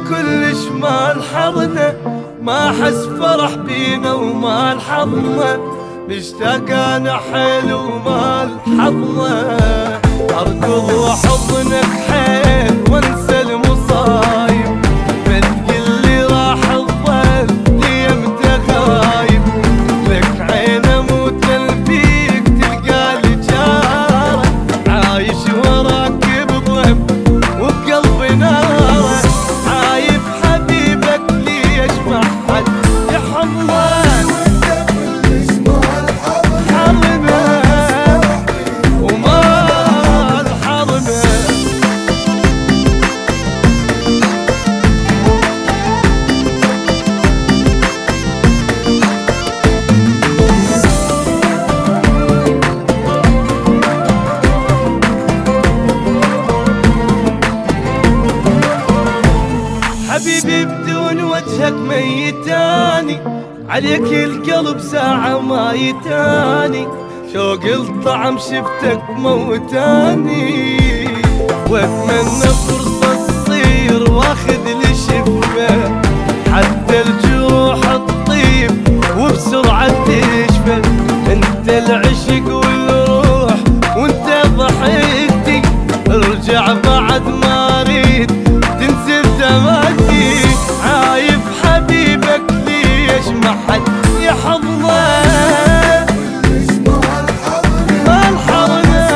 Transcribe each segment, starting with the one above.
كلش ما الحظنا، ما حس فرح بينا وما الحظنا، نشتاق انا حيل وما الحظنا، اركض وحضنك حيل وانسى المصايب، ما تقلي راح تظل لي امتى غايب، لك عين اموت فيك تلقى لي جارك، عايش وراك بضم وبقلبي نارك، عايب حبيبك ليش ما حد يحضنك، حبيبي بدون وجهك ميتاني، عليك القلب ساعة ما يتاني، شوق الطعم شفتك موتاني، واتمنى فرصة تصير واخذ لي شفة، حتى الجروح تطيب وبسرعة تشفى، انت العشق والروح وانت ضحكتي، ارجع بعد ما اريد تنسى تماكي، عايب حبيبك ليش ما حد يحضنك، ما الحضنك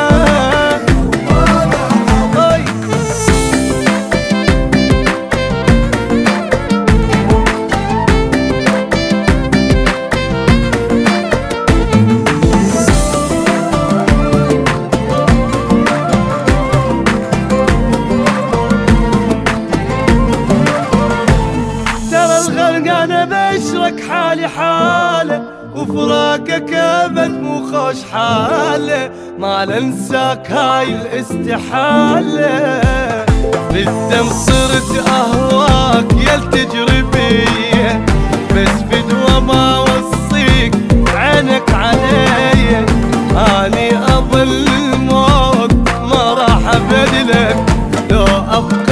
انا بشرك حالي حاله، وفراقك ابد مو خوش حاله، ما لنساك هاي الاستحاله، بالدم صرت اهواك يا التجربيه، بس بدوى ما وصيك عينك علي، اني اظل الموت ما راح ابدلك، لو